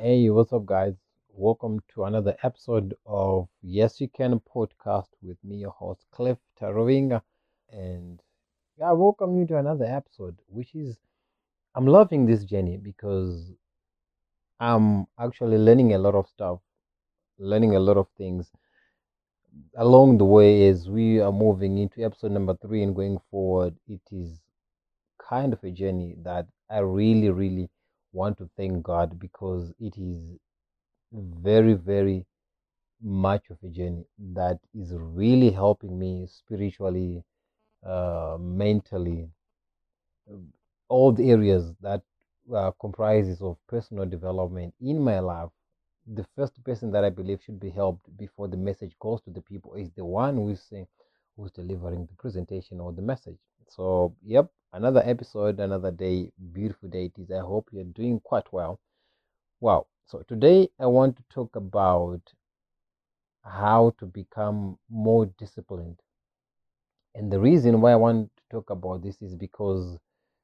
Hey, what's up, guys? Welcome to another episode of Yes You Can podcast with me, your host, Cliff Taroving. And yeah, I welcome you to another episode, which is I'm loving this journey because I'm actually learning a lot of stuff, learning a lot of things along the way as we are moving into episode number 3 and going forward. It is kind of a journey that I really, really want to thank God because it is very, very much of a journey that is really helping me spiritually, mentally, uh, all the areas that comprises of personal development in my life. The first person that I believe should be helped before the message goes to the people is the one who's saying, who's delivering the presentation or the message. So, yep, another episode, another day, beautiful day it is. I hope you're doing quite well. Wow. So today I want to talk about how to become more disciplined. And the reason why I want to talk about this is because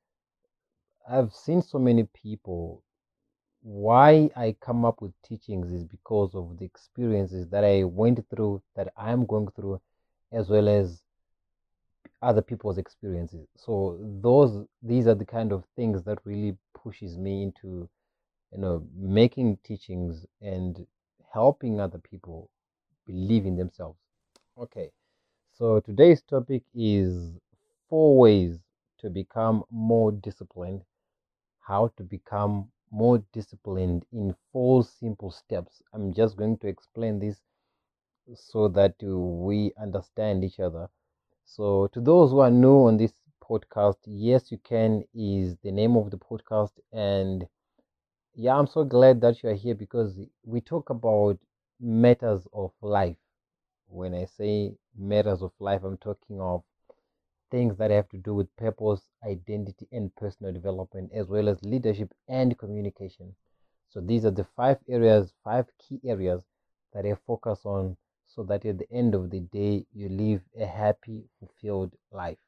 I've seen so many people. Why I come up with teachings is because of the experiences that I went through, that I'm going through, as well as other people's experiences. So these are the kind of things that really pushes me into, making teachings and helping other people believe in themselves. Okay. So today's topic is 4 ways to become more disciplined, how to become more disciplined in 4 simple steps. I'm just going to explain this so that we understand each other. So, to those who are new on this podcast, Yes You Can is the name of the podcast. And yeah, I'm so glad that you are here because we talk about matters of life. When I say matters of life, I'm talking of things that have to do with purpose, identity, and personal development, as well as leadership and communication. So these are the 5 areas, 5 key areas that I focus on so that at the end of the day, you live a happy, fulfilled life.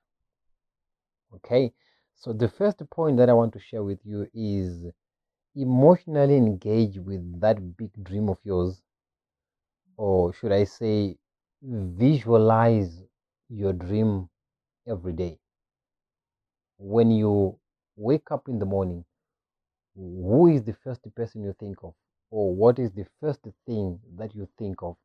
Okay. So the first point that I want to share with you is emotionally engage with that big dream of yours, or should I say, visualize your dream every day. When you wake up in the morning, who is the first person you think of? Or what is the first thing that you think of?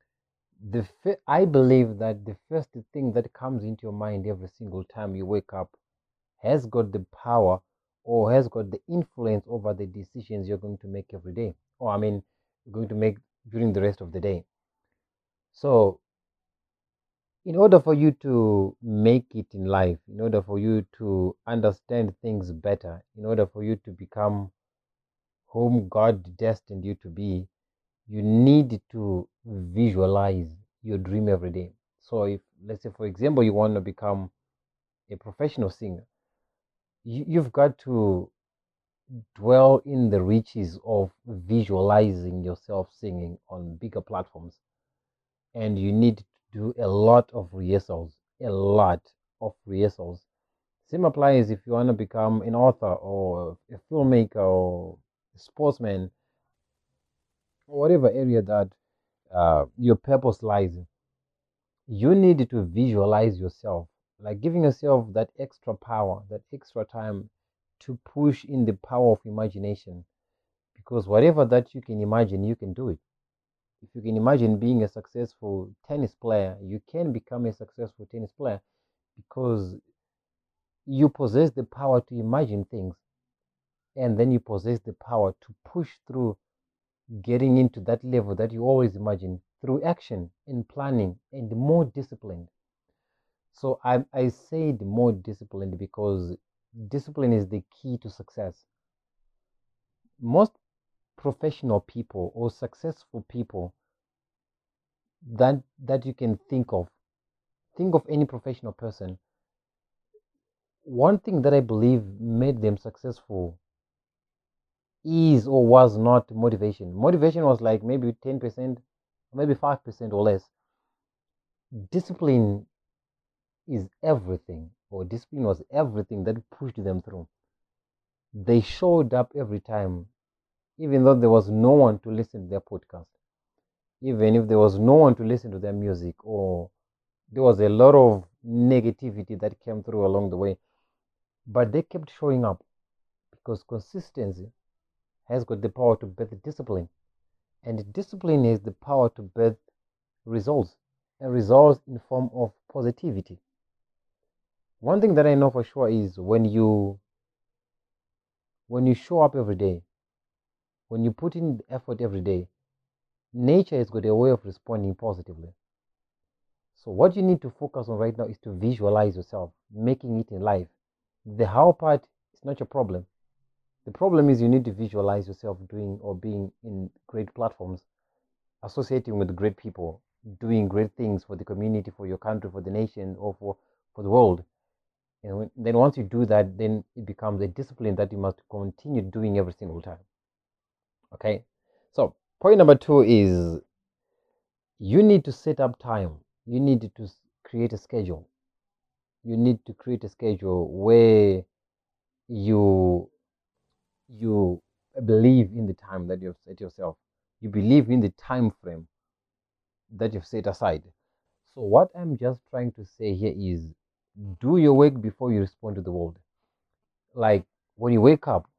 I believe that the first thing that comes into your mind every single time you wake up has got the power or has got the influence over the decisions you're going to make every day. Or, I mean, you're going to make during the rest of the day. So, in order for you to make it in life, in order for you to understand things better, in order for you to become whom God destined you to be, you need to visualize your dream every day. So, if let's say, for example, you want to become a professional singer, you've got to dwell in the riches of visualizing yourself singing on bigger platforms. And you need to do a lot of rehearsals, a lot of rehearsals. Same applies if you want to become an author or a filmmaker or a sportsman, or whatever area that your purpose lies in. You need to visualize yourself, like giving yourself that extra power, that extra time to push in the power of imagination. Because whatever that you can imagine, you can do it. If you can imagine being a successful tennis player, you can become a successful tennis player because you possess the power to imagine things, and then you possess the power to push through getting into that level that you always imagine through action and planning and more disciplined. So I said more disciplined because discipline is the key to success. Most professional people or successful people that you can think of any professional person. One thing that I believe made them successful is or was not motivation. Motivation was like maybe 10%, maybe 5% or less. Discipline is everything, or discipline was everything that pushed them through. They showed up every time, even though there was no one to listen to their podcast, even if there was no one to listen to their music, or there was a lot of negativity that came through along the way, but they kept showing up because consistency has got the power to birth discipline, and discipline has the power to birth results, and results in form of positivity. One thing that I know for sure is when you show up every day, when you put in effort every day, nature has got a way of responding positively. So what you need to focus on right now is to visualize yourself making it in life. The how part is not your problem. The problem is you need to visualize yourself doing or being in great platforms, associating with great people, doing great things for the community, for your country, for the nation, or for the world. And then once you do that, then it becomes a discipline that you must continue doing every single time. Okay. So point number 2 is you need to set up time. You need to create a schedule. You need to create a schedule where you you believe in the time that you've set yourself. You believe in the time frame that you've set aside. So what I'm just trying to say here is do your work before you respond to the world. Like when you wake up,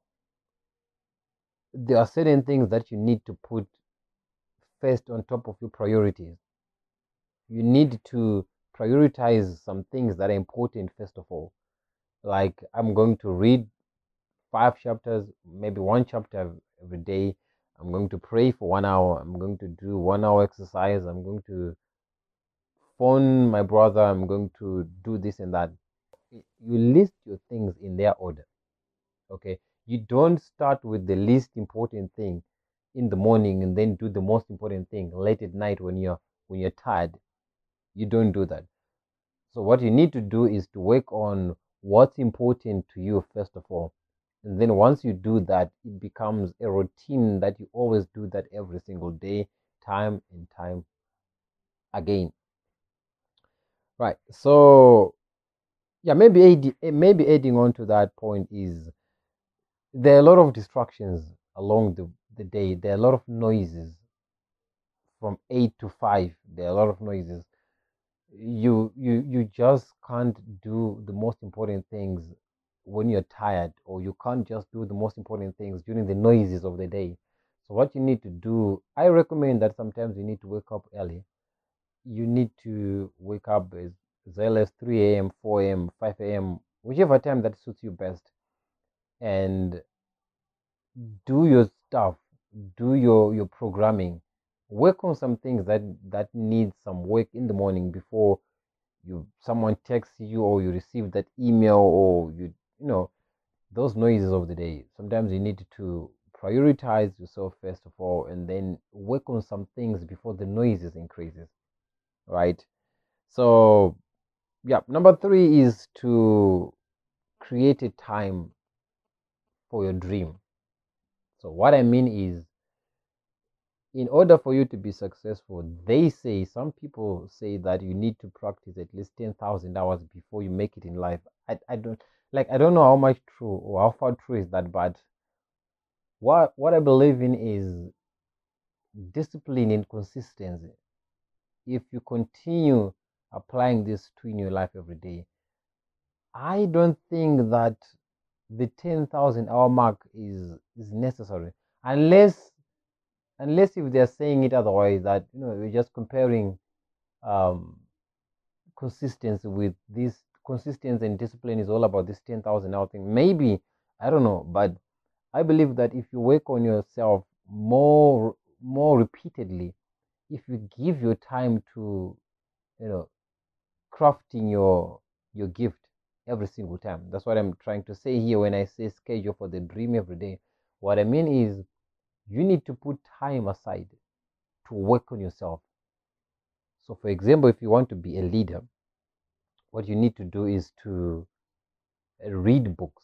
there are certain things that you need to put first on top of your priorities. You need to prioritize some things that are important first of all. Like I'm going to read 5 chapters, maybe one chapter every day. I'm going to pray for 1 hour. I'm going to do 1 hour exercise. I'm going to phone my brother. I'm going to do this and that. You list your things in their order. Okay. You don't start with the least important thing in the morning and then do the most important thing late at night when you're tired. You don't do that. So what you need to do is to work on what's important to you first of all. And then once you do that, it becomes a routine that you always do that every single day, time and time again. Right. So yeah, maybe adding on to that point is there are a lot of distractions along the day. There are a lot of noises from 8 to 5. There are a lot of noises. You just can't do the most important things when you're tired, or you can't just do the most important things during the noises of the day. So what you need to do, I recommend that sometimes you need to wake up early. You need to wake up as early as 3 a.m., 4 a.m., 5 a.m., whichever time that suits you best, and do your stuff, do your programming, work on some things that need some work in the morning before someone texts you or you receive that email, or those noises of the day. Sometimes you need to prioritize yourself first of all, and then work on some things before the noises increases, right? So yeah, number 3 is to create a time for your dream. So what I mean is, in order for you to be successful, some people say that you need to practice at least 10,000 hours before you make it in life. I don't know how much true or how far true is that, but what I believe in is discipline and consistency. If you continue applying this to in your life every day, I don't think that the 10,000 hour mark is necessary, unless if they're saying it otherwise, that we're just comparing um consistency with this. Consistency and discipline is all about this 10,000 hour thing. Maybe, I don't know, but I believe that if you work on yourself more repeatedly, if you give your time to you know crafting your gift every single time. That's what I'm trying to say here when I say schedule for the dream every day. What I mean is you need to put time aside to work on yourself. So for example, if you want to be a leader, what you need to do is to read books.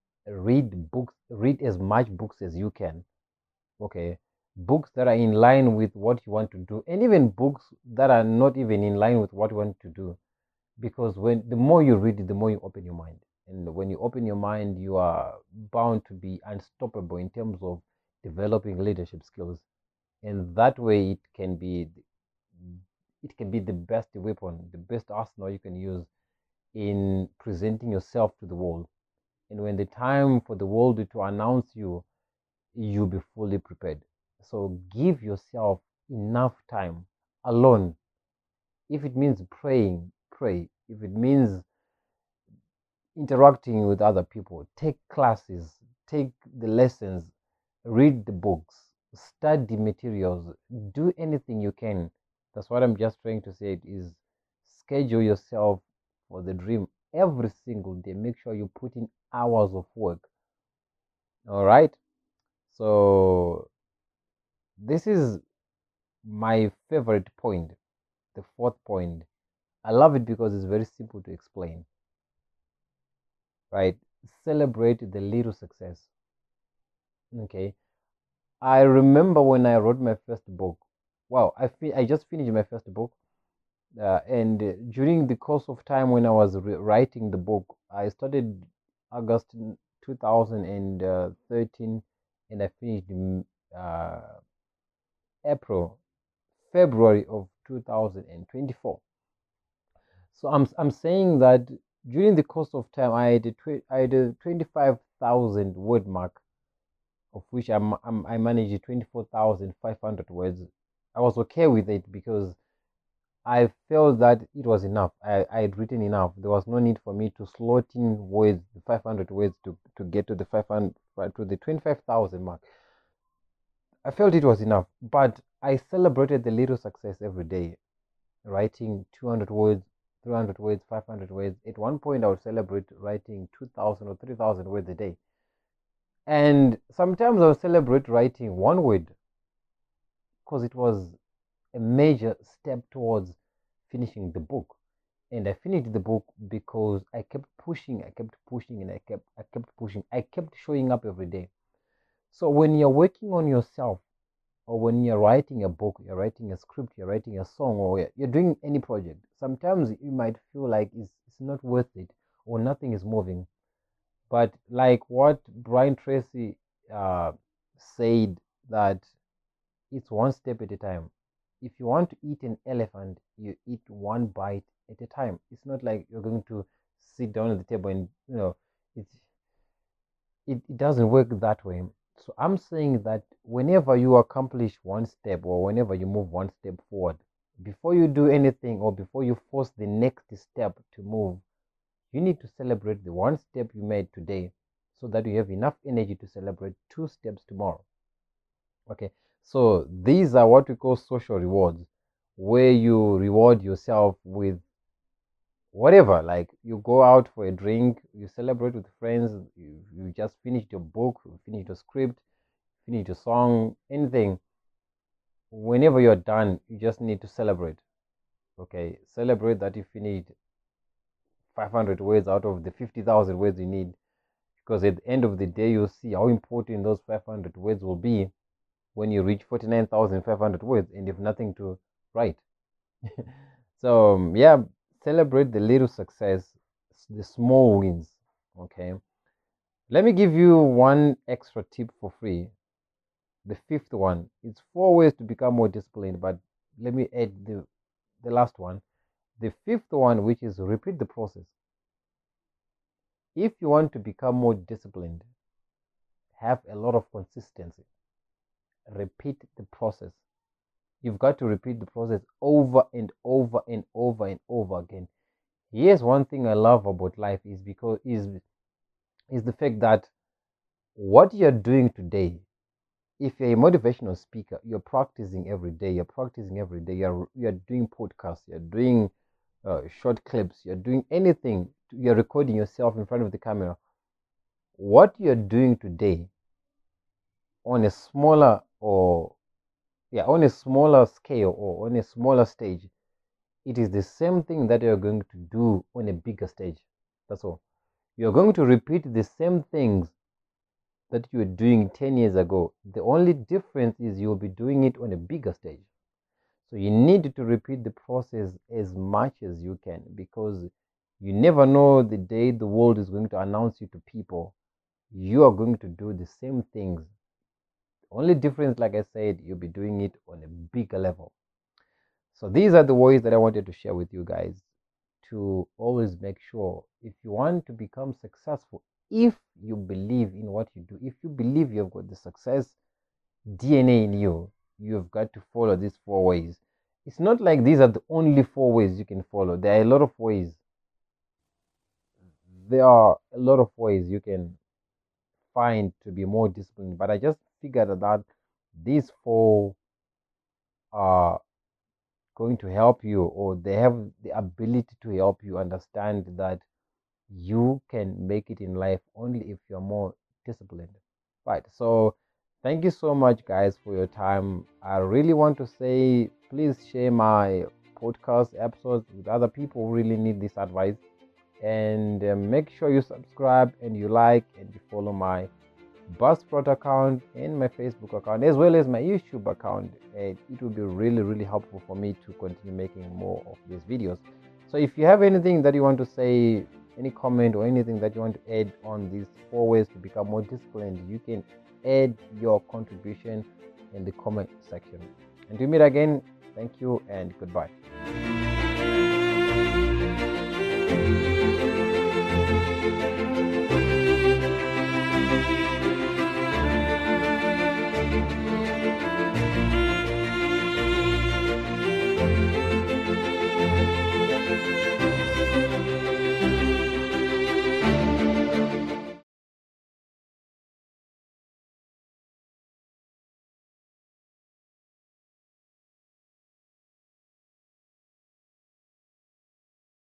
Read as much books as you can. Okay. Books that are in line with what you want to do, and even books that are not even in line with what you want to do. Because when the more you read, the more you open your mind. And when you open your mind, you are bound to be unstoppable in terms of developing leadership skills, and that way it can be the best weapon, the best arsenal you can use in presenting yourself to the world. And when the time for the world to announce you, you'll be fully prepared. So give yourself enough time alone. If it means praying, pray. If it means interacting with other people, take classes, take the lessons, read the books, study materials, do anything you can. That's what I'm just trying to say. It is schedule yourself for the dream every single day. Make sure you put in hours of work. All right. So this is my favorite point, the fourth point. I love it because it's very simple to explain. Right? Celebrate the little success. Okay. I remember when I wrote my first book. Wow, I just finished my first book, and during the course of time when I was writing the book, I started August 2013, and I finished in April, February of 2024. So I'm saying that during the course of time, I had a 25,000 word mark, of which I managed 24,500 words. I was okay with it because I felt that it was enough. I had written enough. There was no need for me to slot in words, the 500 words to get to the 500 to the 25,000 mark. I felt it was enough, but I celebrated the little success every day, writing 200 words, 300 words, 500 words. At one point, I would celebrate writing 2,000 or 3,000 words a day. And sometimes I would celebrate writing one word because it was a major step towards finishing the book. And I finished the book because I kept pushing, and I kept pushing. I kept showing up every day. So when you're working on yourself, or when you're writing a book, you're writing a script, you're writing a song, or you're doing any project, sometimes you might feel like it's not worth it, or nothing is moving. But like what Brian Tracy said, that it's one step at a time. If you want to eat an elephant, you eat one bite at a time. It's not like you're going to sit down at the table and it's it doesn't work that way. So I'm saying that whenever you accomplish one step, or whenever you move one step forward, before you do anything, or before you force the next step to move, you need to celebrate the one step you made today, so that you have enough energy to celebrate two steps tomorrow. Okay, so these are what we call social rewards, where you reward yourself with whatever. Like, you go out for a drink, you celebrate with friends, you just finished your book, you finished your script, finished your song, anything. Whenever you're done, you just need to celebrate. Okay, celebrate that you finished 500 words out of the 50,000 words you need, because at the end of the day, you'll see how important those 500 words will be when you reach 49,500 words and you have nothing to write. So, yeah, celebrate the little success, the small wins. Okay. Let me give you one extra tip for free. The fifth one. It's 4 ways to become more disciplined, but let me add the last one. The fifth one, which is repeat the process. If you want to become more disciplined, have a lot of consistency. Repeat the process. You've got to repeat the process over and over and over and over again. Here's one thing I love about life is the fact that what you're doing today, if you're a motivational speaker, you're practicing every day. You're practicing every day. You're doing podcasts. You're doing short clips. You're doing anything. You're recording yourself in front of the camera. What you're doing today, on a smaller on a smaller scale, or on a smaller stage, it is the same thing that you're going to do on a bigger stage. That's all. You're going to repeat the same things that you were doing 10 years ago. The only difference is you'll be doing it on a bigger stage. So you need to repeat the process as much as you can, because you never know the day the world is going to announce you to people. You are going to do the same things Only difference, like I said, you'll be doing it on a bigger level. So these are the ways that I wanted to share with you guys to always make sure if you want to become successful, if you believe in what you do, if you believe you've got the success DNA in you, you've got to follow these 4 ways. It's not like these are the only 4 ways you can follow. There are a lot of ways. There are a lot of ways you can find to be more disciplined, but I just figured that these 4 are going to help you, or they have the ability to help you understand that you can make it in life only if you're more disciplined. Right. So thank you so much, guys, for your time. I really want to say, please share my podcast episodes with other people who really need this advice. And make sure you subscribe and you like and you follow my Buzzsprout account and my Facebook account, as well as my YouTube account. And it will be really, really helpful for me to continue making more of these videos. So if you have anything that you want to say, any comment or anything that you want to add on these 4 ways to become more disciplined, you can add your contribution in the comment section. And to meet again, thank you and goodbye.